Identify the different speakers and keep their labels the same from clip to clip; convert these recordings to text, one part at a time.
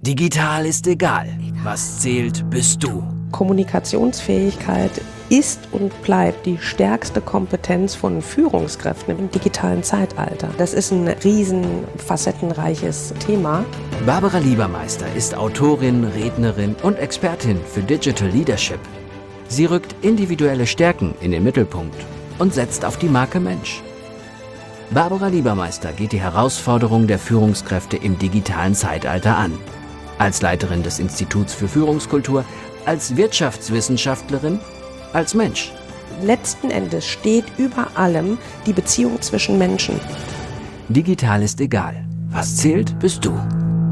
Speaker 1: Digital ist egal. Was zählt, bist du.
Speaker 2: Kommunikationsfähigkeit ist und bleibt die stärkste Kompetenz von Führungskräften im digitalen Zeitalter. Das ist ein riesen facettenreiches Thema.
Speaker 1: Barbara Liebermeister ist Autorin, Rednerin und Expertin für Digital Leadership. Sie rückt individuelle Stärken in den Mittelpunkt und setzt auf die Marke Mensch. Barbara Liebermeister geht die Herausforderung der Führungskräfte im digitalen Zeitalter an. Als Leiterin des Instituts für Führungskultur, als Wirtschaftswissenschaftlerin, als Mensch.
Speaker 2: Letzten Endes steht über allem die Beziehung zwischen Menschen.
Speaker 1: Digital ist egal. Was zählt, bist du.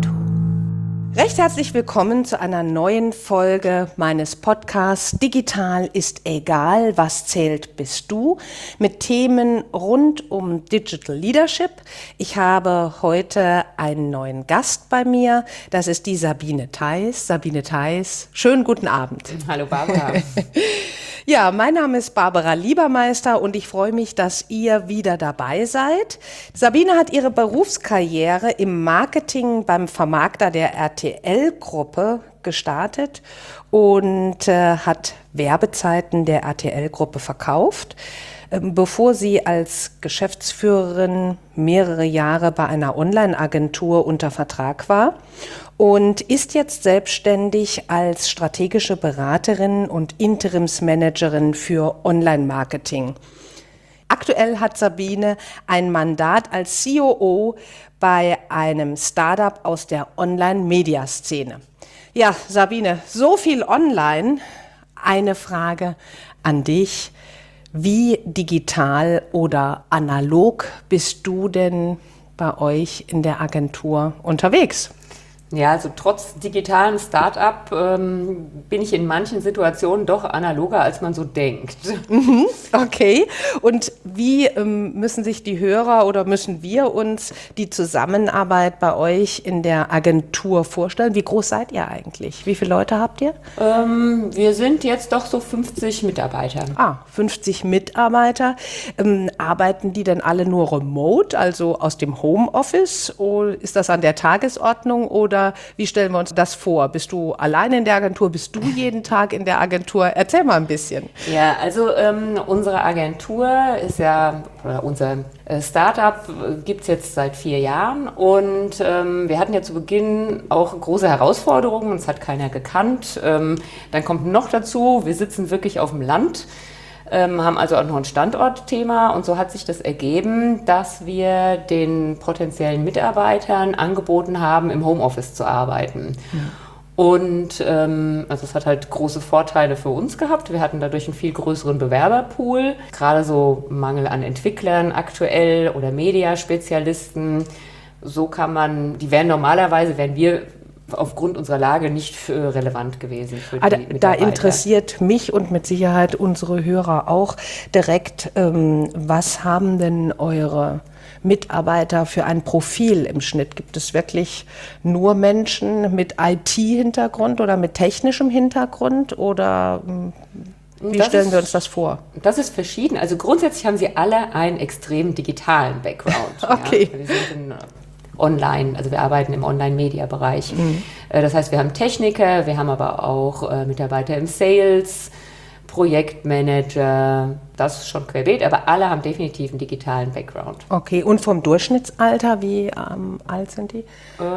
Speaker 2: Recht herzlich willkommen zu einer neuen Folge meines Podcasts Digital ist egal, was zählt bist du, mit Themen rund um Digital Leadership. Ich habe heute einen neuen Gast bei mir, das ist die Sabine Theis. Sabine Theis, schönen guten Abend.
Speaker 3: Hallo Barbara.
Speaker 2: Ja, mein Name ist Barbara Liebermeister und ich freue mich, dass ihr wieder dabei seid. Sabine hat ihre Berufskarriere im Marketing beim Vermarkter der RTL-Gruppe gestartet und hat Werbezeiten der RTL-Gruppe verkauft, bevor sie als Geschäftsführerin mehrere Jahre bei einer Online-Agentur unter Vertrag war. Und ist jetzt selbstständig als strategische Beraterin und Interimsmanagerin für Online-Marketing. Aktuell hat Sabine ein Mandat als COO bei einem Startup aus der Online-Media-Szene. Ja, Sabine, so viel online. Eine Frage an dich. Wie digital oder analog bist du denn bei euch in der Agentur unterwegs?
Speaker 3: Ja, also trotz digitalem Start-up bin ich in manchen Situationen doch analoger, als man so denkt.
Speaker 2: Okay. Und wie müssen sich die Hörer oder müssen wir uns die Zusammenarbeit bei euch in der Agentur vorstellen? Wie groß seid ihr eigentlich? Wie viele Leute habt ihr?
Speaker 3: Wir sind jetzt doch so 50 Mitarbeiter.
Speaker 2: 50 Mitarbeiter. Arbeiten die denn alle nur remote, also aus dem Homeoffice? Oder ist das an der Tagesordnung oder wie stellen wir uns das vor? Bist du alleine in der Agentur? Bist du jeden Tag in der Agentur? Erzähl mal ein bisschen.
Speaker 3: Ja, also unsere Agentur ist ja, oder unser Startup gibt es jetzt seit 4 Jahren und wir hatten ja zu Beginn auch große Herausforderungen, uns hat keiner gekannt. Dann kommt noch dazu, wir sitzen wirklich auf dem Land. Haben also auch noch ein Standortthema und so hat sich das ergeben, dass wir den potenziellen Mitarbeitern angeboten haben, im Homeoffice zu arbeiten. Ja. Und also es hat halt große Vorteile für uns gehabt. Wir hatten dadurch einen viel größeren Bewerberpool, gerade so Mangel an Entwicklern aktuell oder Mediaspezialisten. So kann man, wären wir aufgrund unserer Lage nicht relevant gewesen für die Mitarbeiter.
Speaker 2: Da interessiert mich und mit Sicherheit unsere Hörer auch direkt, was haben denn eure Mitarbeiter für ein Profil im Schnitt? Gibt es wirklich nur Menschen mit IT-Hintergrund oder mit technischem Hintergrund oder wie stellen wir uns das vor?
Speaker 3: Das ist verschieden. Also grundsätzlich haben sie alle einen extrem digitalen Background.
Speaker 2: Okay.
Speaker 3: Ja. Wir sind online, also wir arbeiten im Online-Media-Bereich. Das heißt, wir haben Techniker, wir haben aber auch Mitarbeiter im Sales, Projektmanager, das ist schon querbeet, aber alle haben definitiv einen digitalen Background.
Speaker 2: Okay, und vom Durchschnittsalter, wie alt sind die?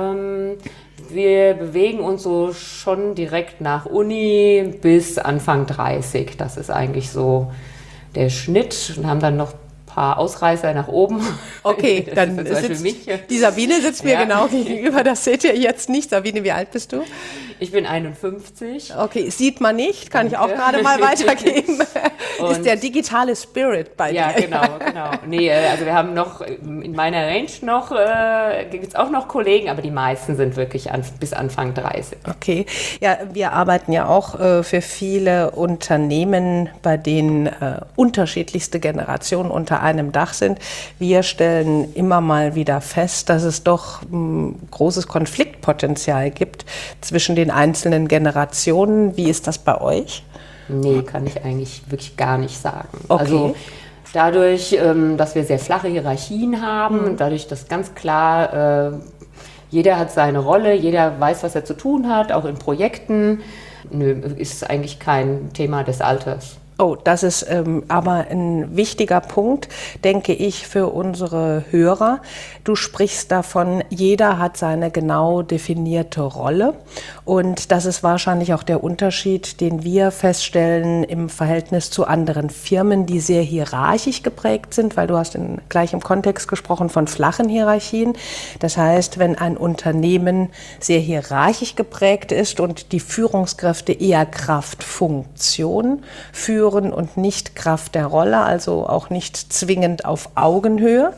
Speaker 3: Wir bewegen uns so schon direkt nach Uni bis Anfang 30. Das ist eigentlich so der Schnitt und haben dann noch paar Ausreißer nach oben.
Speaker 2: Okay, dann sitzt die Sabine sitzt mir genau gegenüber, das seht ihr jetzt nicht. Sabine, wie alt bist du?
Speaker 3: Ich bin 51.
Speaker 2: Okay, sieht man nicht, kann ich auch gerade mal weitergeben. Ist der digitale Spirit bei dir?
Speaker 3: Ja, genau. Nee, also wir haben noch, in meiner Range gibt es auch noch Kollegen, aber die meisten sind wirklich bis Anfang 30.
Speaker 2: Okay, ja, wir arbeiten ja auch für viele Unternehmen, bei denen unterschiedlichste Generationen unter einem Dach sind. Wir stellen immer mal wieder fest, dass es doch großes Konfliktpotenzial gibt zwischen den einzelnen Generationen. Wie ist das bei euch?
Speaker 3: Nee, kann ich eigentlich wirklich gar nicht sagen.
Speaker 2: Okay.
Speaker 3: Also dadurch, dass wir sehr flache Hierarchien haben, dadurch, dass ganz klar jeder hat seine Rolle, jeder weiß, was er zu tun hat, auch in Projekten. Nö, ist eigentlich kein Thema des Alters.
Speaker 2: Oh, das ist aber ein wichtiger Punkt, denke ich, für unsere Hörer. Du sprichst davon, jeder hat seine genau definierte Rolle. Und das ist wahrscheinlich auch der Unterschied, den wir feststellen im Verhältnis zu anderen Firmen, die sehr hierarchisch geprägt sind, weil du hast gleich im Kontext gesprochen von flachen Hierarchien. Das heißt, wenn ein Unternehmen sehr hierarchisch geprägt ist und die Führungskräfte eher Kraft Funktion führen, und nicht Kraft der Rolle, also auch nicht zwingend auf Augenhöhe,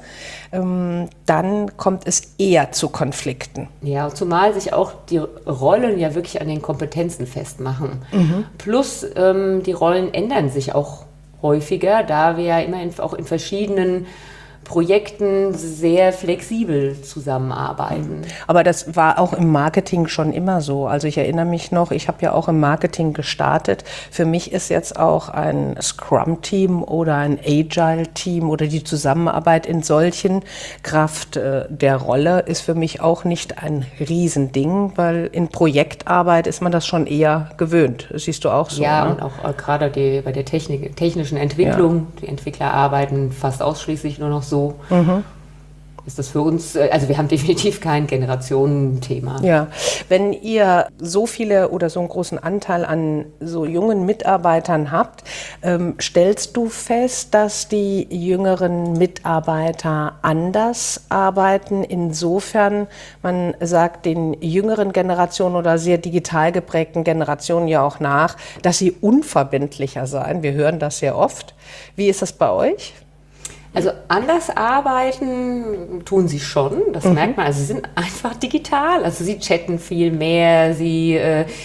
Speaker 2: dann kommt es eher zu Konflikten.
Speaker 3: Ja, zumal sich auch die Rollen ja wirklich an den Kompetenzen festmachen. Plus die Rollen ändern sich auch häufiger, da wir ja immer auch in verschiedenen Projekten sehr flexibel zusammenarbeiten.
Speaker 2: Aber das war auch im Marketing schon immer so. Also ich erinnere mich noch, ich habe ja auch im Marketing gestartet. Für mich ist jetzt auch ein Scrum-Team oder ein Agile-Team oder die Zusammenarbeit in solchen Kraft der Rolle ist für mich auch nicht ein Riesending, weil in Projektarbeit ist man das schon eher gewöhnt. Das siehst du auch so.
Speaker 3: Ja,
Speaker 2: ne?
Speaker 3: und auch gerade bei der technischen Entwicklung, die Entwickler arbeiten fast ausschließlich nur noch so. Ist das für uns, also wir haben definitiv kein Generationenthema.
Speaker 2: Ja, wenn ihr so viele oder so einen großen Anteil an so jungen Mitarbeitern habt, stellst du fest, dass die jüngeren Mitarbeiter anders arbeiten? Insofern, man sagt den jüngeren Generationen oder sehr digital geprägten Generationen ja auch nach, dass sie unverbindlicher seien. Wir hören das sehr oft. Wie ist das bei euch?
Speaker 3: Also anders arbeiten tun sie schon, das merkt man. Also sie sind einfach digital, also sie chatten viel mehr, sie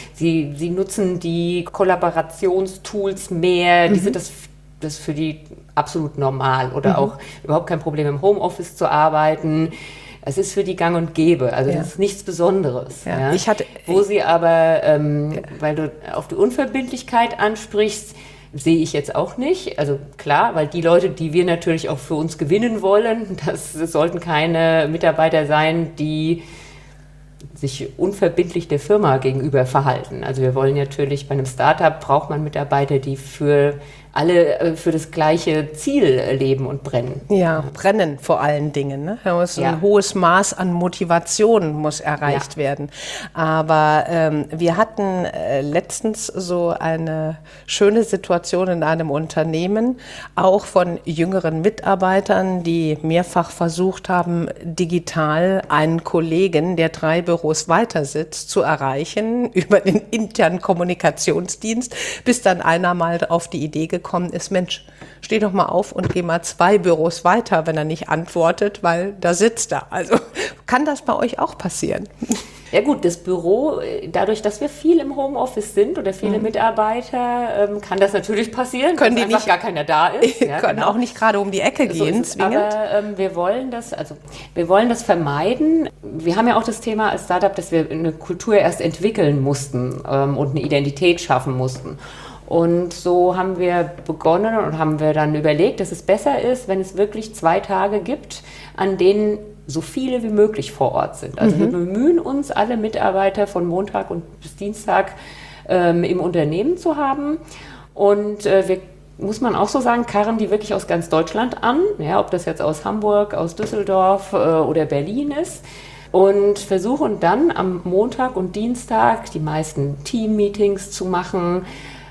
Speaker 3: nutzen die Kollaborationstools mehr, die sind das für die absolut normal oder auch überhaupt kein Problem im Homeoffice zu arbeiten. Es ist für die gang und gäbe, also das ist nichts Besonderes.
Speaker 2: Ja.
Speaker 3: Ja. Wo sie aber, weil du auf die Unverbindlichkeit ansprichst, sehe ich jetzt auch nicht. Also klar, weil die Leute, die wir natürlich auch für uns gewinnen wollen, das sollten keine Mitarbeiter sein, die sich unverbindlich der Firma gegenüber verhalten. Also wir wollen natürlich, bei einem Startup braucht man Mitarbeiter, die für alle für das gleiche Ziel leben und brennen.
Speaker 2: Ja, brennen vor allen Dingen. Ne? Ein hohes Maß an Motivation muss erreicht werden. Aber wir hatten letztens so eine schöne Situation in einem Unternehmen, auch von jüngeren Mitarbeitern, die mehrfach versucht haben, digital einen Kollegen, der 3 Büros weiter sitzt, zu erreichen über den internen Kommunikationsdienst, bis dann einer mal auf die Idee gekommen ist, Mensch, steh doch mal auf und geh mal 2 Büros weiter, wenn er nicht antwortet, weil da sitzt er. Also kann das bei euch auch passieren?
Speaker 3: Ja gut, das Büro, dadurch, dass wir viel im Homeoffice sind oder viele Mitarbeiter, kann das natürlich passieren,
Speaker 2: können die
Speaker 3: einfach
Speaker 2: nicht,
Speaker 3: gar keiner da ist.
Speaker 2: Ja, können auch nicht gerade um die Ecke gehen,
Speaker 3: so zwingend. Aber wir wollen das vermeiden. Wir haben ja auch das Thema als Startup, dass wir eine Kultur erst entwickeln mussten und eine Identität schaffen mussten. Und so haben wir begonnen und haben wir dann überlegt, dass es besser ist, wenn es wirklich 2 Tage gibt, an denen so viele wie möglich vor Ort sind. Also wir bemühen uns, alle Mitarbeiter von Montag bis Dienstag im Unternehmen zu haben. Und wir, muss man auch so sagen, karren die wirklich aus ganz Deutschland an, ja, ob das jetzt aus Hamburg, aus Düsseldorf oder Berlin ist. Und versuchen dann am Montag und Dienstag die meisten Team-Meetings zu machen.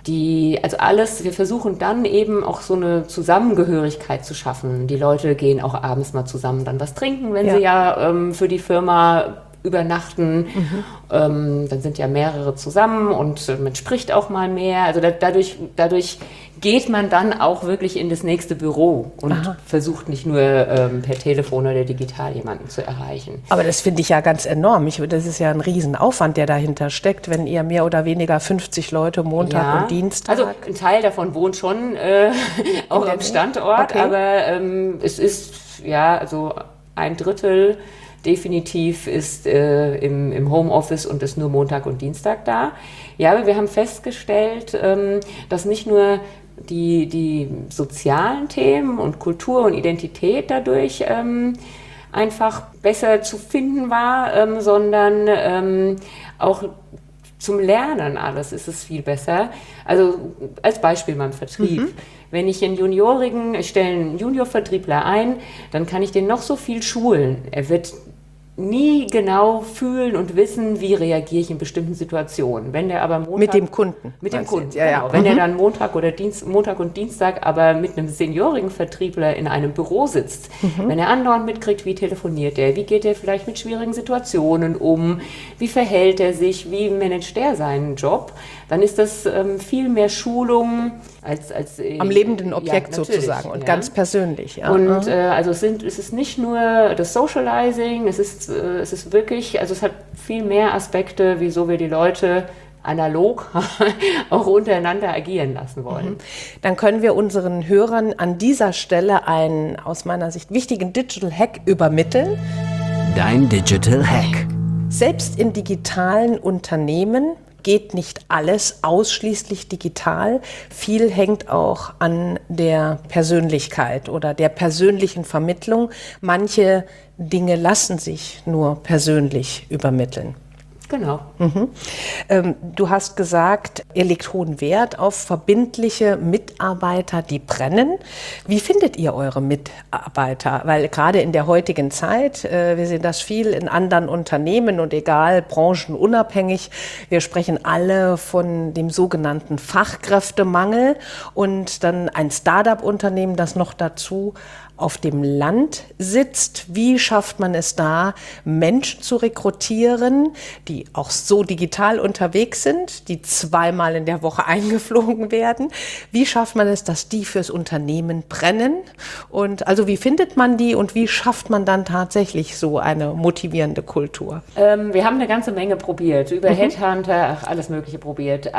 Speaker 3: Wir versuchen dann eben auch so eine Zusammengehörigkeit zu schaffen. Die Leute gehen auch abends mal zusammen dann was trinken, wenn sie für die Firma übernachten. Dann sind ja mehrere zusammen und man spricht auch mal mehr. Also dadurch geht man dann auch wirklich in das nächste Büro und versucht nicht nur per Telefon oder digital jemanden zu erreichen.
Speaker 2: Aber das finde ich ja ganz enorm. Das ist ja ein Riesenaufwand, der dahinter steckt, wenn ihr mehr oder weniger 50 Leute Montag und Dienstag...
Speaker 3: Also ein Teil davon wohnt schon auch am Standort, aber es ist also 1/3 definitiv ist im Homeoffice und ist nur Montag und Dienstag da. Ja, aber wir haben festgestellt, dass nicht nur die sozialen Themen und Kultur und Identität dadurch einfach besser zu finden war, sondern auch zum Lernen alles ist es viel besser. Also als Beispiel beim Vertrieb. Wenn ich ich stelle einen Juniorvertriebler ein, dann kann ich den noch so viel schulen. Er wird nie genau fühlen und wissen, wie reagiere ich in bestimmten Situationen. Wenn der aber
Speaker 2: mit dem Kunden.
Speaker 3: Mit dem Kunden,
Speaker 2: ja.
Speaker 3: Genau. Wenn der dann Montag und Dienstag aber mit einem seniorigen Vertriebler in einem Büro sitzt, wenn er andauernd mitkriegt, wie telefoniert er, wie geht er vielleicht mit schwierigen Situationen um, wie verhält er sich, wie managt er seinen Job, dann ist das viel mehr Schulung als
Speaker 2: am lebenden Objekt sozusagen und ganz persönlich. Ja.
Speaker 3: Und also es ist nicht nur das Socializing, es ist wirklich, also es hat viel mehr Aspekte, wieso wir die Leute analog auch untereinander agieren lassen wollen.
Speaker 2: Dann können wir unseren Hörern an dieser Stelle einen aus meiner Sicht wichtigen Digital Hack übermitteln.
Speaker 1: Dein Digital Hack.
Speaker 2: Selbst in digitalen Unternehmen geht nicht alles ausschließlich digital. Viel hängt auch an der Persönlichkeit oder der persönlichen Vermittlung. Manche Dinge lassen sich nur persönlich übermitteln.
Speaker 3: Genau.
Speaker 2: Du hast gesagt, ihr legt hohen Wert auf verbindliche Mitarbeiter, die brennen. Wie findet ihr eure Mitarbeiter? Weil gerade in der heutigen Zeit, wir sehen das viel in anderen Unternehmen und egal, branchenunabhängig, wir sprechen alle von dem sogenannten Fachkräftemangel und dann ein Start-up-Unternehmen, das noch dazu auf dem Land sitzt. Wie schafft man es da, Menschen zu rekrutieren, die auch so digital unterwegs sind, die zweimal in der Woche eingeflogen werden? Wie schafft man es, dass die fürs Unternehmen brennen? Und also wie findet man die und wie schafft man dann tatsächlich so eine motivierende Kultur?
Speaker 3: Wir haben eine ganze Menge probiert, über Headhunter, alles Mögliche probiert,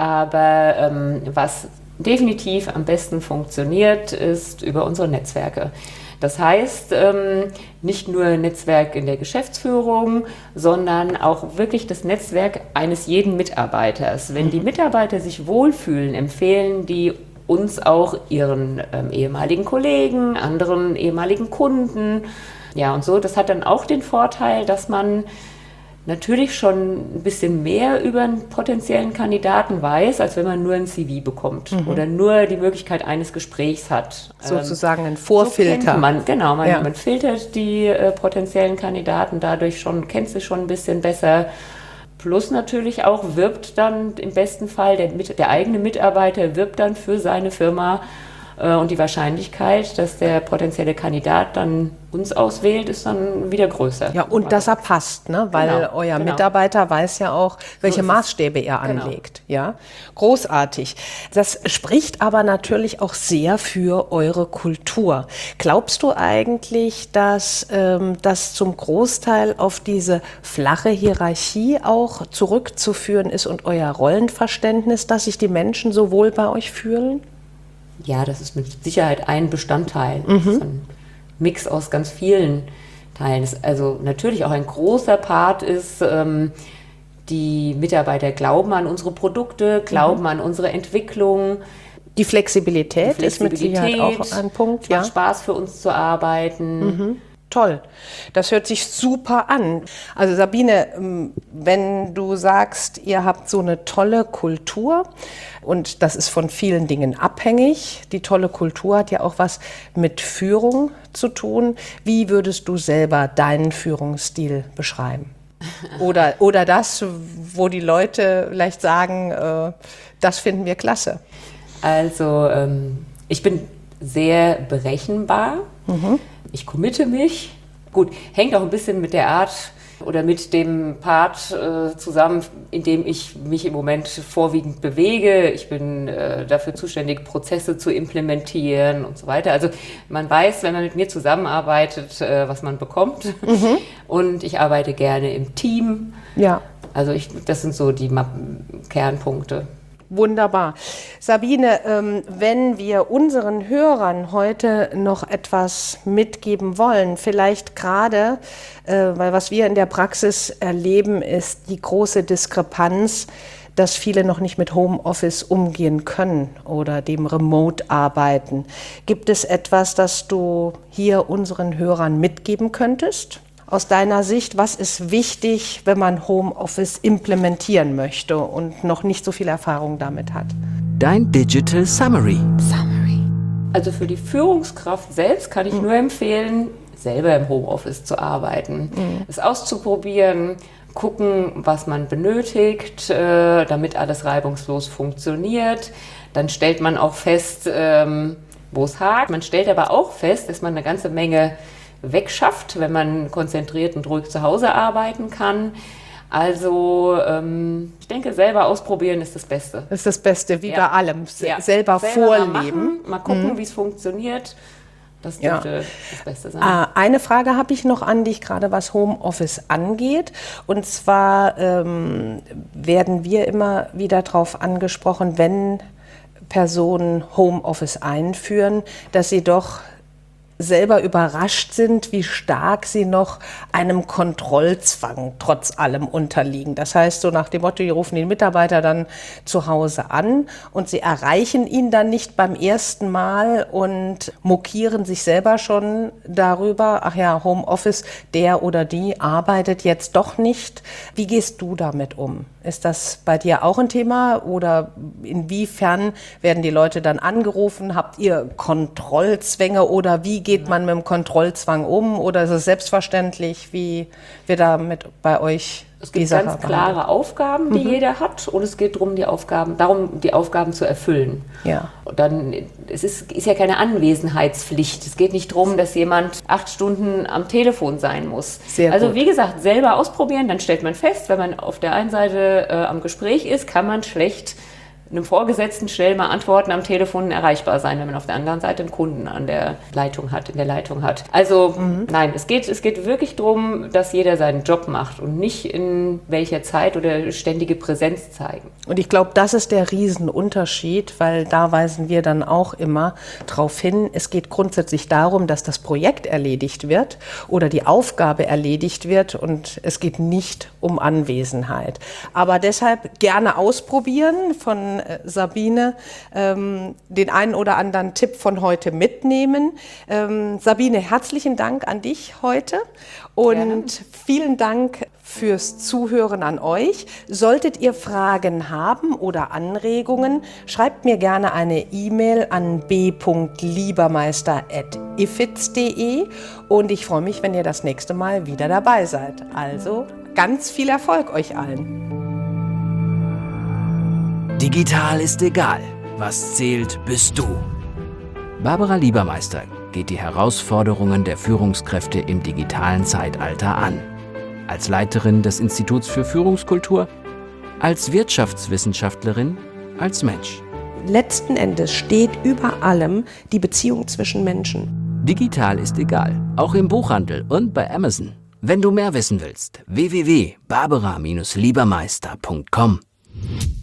Speaker 3: aber was definitiv am besten funktioniert, ist über unsere Netzwerke. Das heißt, nicht nur Netzwerk in der Geschäftsführung, sondern auch wirklich das Netzwerk eines jeden Mitarbeiters. Wenn die Mitarbeiter sich wohlfühlen, empfehlen die uns auch ihren ehemaligen Kollegen, anderen ehemaligen Kunden. Ja, und so, das hat dann auch den Vorteil, dass man natürlich schon ein bisschen mehr über einen potenziellen Kandidaten weiß, als wenn man nur ein CV bekommt oder nur die Möglichkeit eines Gesprächs hat.
Speaker 2: Sozusagen ein Vorfilter.
Speaker 3: So man filtert die potenziellen Kandidaten dadurch schon, kennt sie schon ein bisschen besser. Plus natürlich auch wirbt dann im besten Fall, der eigene Mitarbeiter wirbt dann für seine Firma. Und die Wahrscheinlichkeit, dass der potenzielle Kandidat dann uns auswählt, ist dann wieder größer.
Speaker 2: Ja, und dass er passt, ne? Weil euer Mitarbeiter weiß ja auch, welche Maßstäbe er anlegt. Ja, großartig. Das spricht aber natürlich auch sehr für eure Kultur. Glaubst du eigentlich, dass das zum Großteil auf diese flache Hierarchie auch zurückzuführen ist und euer Rollenverständnis, dass sich die Menschen so wohl bei euch fühlen?
Speaker 3: Ja, das ist mit Sicherheit ein Bestandteil. Das ist ein Mix aus ganz vielen Teilen. Also natürlich auch ein großer Part ist, die Mitarbeiter glauben an unsere Produkte, glauben an unsere Entwicklung.
Speaker 2: Die Flexibilität ist mit Sicherheit auch ein Punkt.
Speaker 3: Es macht Spaß für uns zu arbeiten.
Speaker 2: Toll, das hört sich super an. Also Sabine, wenn du sagst, ihr habt so eine tolle Kultur und das ist von vielen Dingen abhängig, die tolle Kultur hat ja auch was mit Führung zu tun. Wie würdest du selber deinen Führungsstil beschreiben? Oder das, wo die Leute vielleicht sagen, das finden wir klasse.
Speaker 3: Also ich bin sehr berechenbar. Ich committe mich. Gut, hängt auch ein bisschen mit der Art oder mit dem Part zusammen, in dem ich mich im Moment vorwiegend bewege. Ich bin dafür zuständig, Prozesse zu implementieren und so weiter. Also man weiß, wenn man mit mir zusammenarbeitet, was man bekommt. Und ich arbeite gerne im Team.
Speaker 2: Ja.
Speaker 3: Also das sind so die Kernpunkte.
Speaker 2: Wunderbar. Sabine, wenn wir unseren Hörern heute noch etwas mitgeben wollen, vielleicht gerade, weil was wir in der Praxis erleben, ist die große Diskrepanz dass viele noch nicht mit Homeoffice umgehen können oder dem Remote-Arbeiten. Gibt es etwas, das du hier unseren Hörern mitgeben könntest? Aus deiner Sicht, was ist wichtig, wenn man Homeoffice implementieren möchte und noch nicht so viel Erfahrung damit hat?
Speaker 1: Dein Digital Summary.
Speaker 3: Also für die Führungskraft selbst kann ich nur empfehlen, selber im Homeoffice zu arbeiten, es auszuprobieren, gucken, was man benötigt, damit alles reibungslos funktioniert. Dann stellt man auch fest, wo es hakt. Man stellt aber auch fest, dass man eine ganze Menge wegschafft, wenn man konzentriert und ruhig zu Hause arbeiten kann. Also ich denke, selber ausprobieren ist das Beste.
Speaker 2: Das ist das Beste, wie bei allem.
Speaker 3: Ja.
Speaker 2: Selber vorleben.
Speaker 3: Machen, mal gucken, wie es funktioniert. Das dürfte das Beste sein.
Speaker 2: Eine Frage habe ich noch an dich, gerade was Homeoffice angeht. Und zwar werden wir immer wieder darauf angesprochen, wenn Personen Homeoffice einführen, dass sie doch selber überrascht sind, wie stark sie noch einem Kontrollzwang trotz allem unterliegen. Das heißt, so nach dem Motto, die rufen den Mitarbeiter dann zu Hause an und sie erreichen ihn dann nicht beim ersten Mal und mokieren sich selber schon darüber, ach ja, Homeoffice, der oder die arbeitet jetzt doch nicht. Wie gehst du damit um? Ist das bei dir auch ein Thema oder inwiefern werden die Leute dann angerufen? Habt ihr Kontrollzwänge oder wie geht man mit dem Kontrollzwang um? Oder ist es selbstverständlich, wie wird damit bei euch
Speaker 3: Es gibt ganz klare Aufgaben, die jeder hat, und es geht darum, die Aufgaben zu erfüllen.
Speaker 2: Ja.
Speaker 3: Und dann, es ist ja keine Anwesenheitspflicht. Es geht nicht darum, dass jemand 8 Stunden am Telefon sein muss.
Speaker 2: Sehr
Speaker 3: also
Speaker 2: gut.
Speaker 3: wie gesagt, selber ausprobieren, dann stellt man fest, wenn man auf der einen Seite am Gespräch ist, kann man schlecht einem Vorgesetzten schnell mal antworten, am Telefon erreichbar sein, wenn man auf der anderen Seite einen Kunden in der Leitung hat. Also nein, es geht wirklich darum, dass jeder seinen Job macht und nicht in welcher Zeit oder ständige Präsenz zeigen.
Speaker 2: Und ich glaube, das ist der Riesenunterschied, weil da weisen wir dann auch immer drauf hin. Es geht grundsätzlich darum, dass das Projekt erledigt wird oder die Aufgabe erledigt wird und es geht nicht um Anwesenheit. Aber deshalb gerne ausprobieren von Sabine, den einen oder anderen Tipp von heute mitnehmen. Sabine, herzlichen Dank an dich heute und
Speaker 3: Gerne.
Speaker 2: Vielen Dank fürs Zuhören an euch. Solltet ihr Fragen haben oder Anregungen, schreibt mir gerne eine E-Mail an b.liebermeister@ifits.de und ich freue mich, wenn ihr das nächste Mal wieder dabei seid. Also ganz viel Erfolg euch allen.
Speaker 1: Digital ist egal. Was zählt, bist du. Barbara Liebermeister geht die Herausforderungen der Führungskräfte im digitalen Zeitalter an. Als Leiterin des Instituts für Führungskultur, als Wirtschaftswissenschaftlerin, als Mensch.
Speaker 4: Letzten Endes steht über allem die Beziehung zwischen Menschen.
Speaker 1: Digital ist egal, auch im Buchhandel und bei Amazon. Wenn du mehr wissen willst, www.barbara-liebermeister.com.